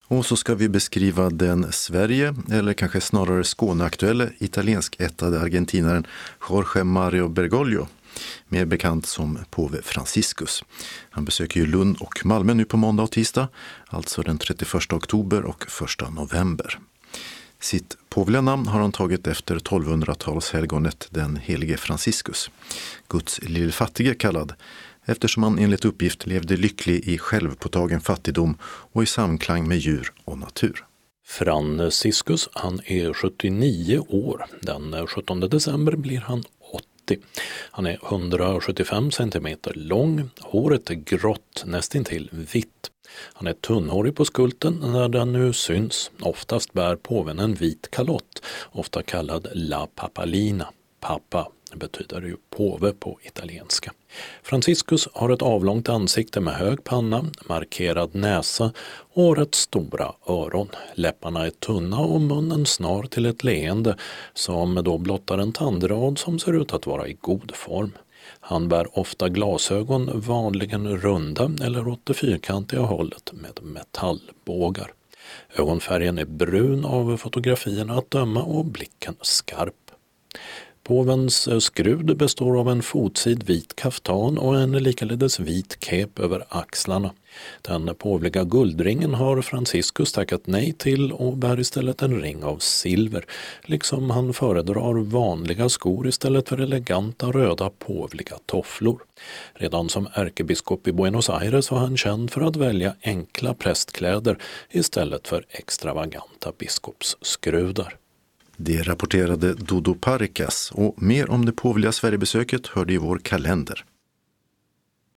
Och så ska vi beskriva den Sverige, eller kanske snarare Skåneaktuelle, italienskättade argentinaren Jorge Mario Bergoglio, mer bekant som påve Franciscus. Han besöker ju Lund och Malmö nu på måndag och tisdag, alltså den 31 oktober och 1 november. Sitt påvliga namn har han tagit efter 1200-talshelgonet den helige Franciscus, Guds lillfattige kallad, eftersom han enligt uppgift levde lycklig i självpåtagen fattigdom och i samklang med djur och natur. Franciscus, han är 79 år. Den 17 december blir han 80. Han är 175 cm lång, håret är grått, nästintill vitt. Han är tunnhårig på skulten när den nu syns. Oftast bär påven en vit kalott, ofta kallad la papalina. Papa betyder ju påve på italienska. Franciscus har ett avlångt ansikte med hög panna, markerad näsa och rätt stora öron. Läpparna är tunna och munnen snar till ett leende som då blottar en tandrad som ser ut att vara i god form. Han bär ofta glasögon, vanligen runda eller åt det fyrkantiga hållet med metallbågar. Ögonfärgen är brun av fotografierna att döma och blicken skarp. Påvens skrud består av en fotsid vit kaftan och en likaledes vit kep över axlarna. Den påvliga guldringen har Franciscus tackat nej till och bär istället en ring av silver, liksom han föredrar vanliga skor istället för eleganta röda påvliga tofflor. Redan som ärkebiskop i Buenos Aires var han känd för att välja enkla prästkläder istället för extravaganta biskopsskrudar. Det rapporterade Dodo Parikas, och mer om det påvliga Sverigebesöket hörde i vår kalender.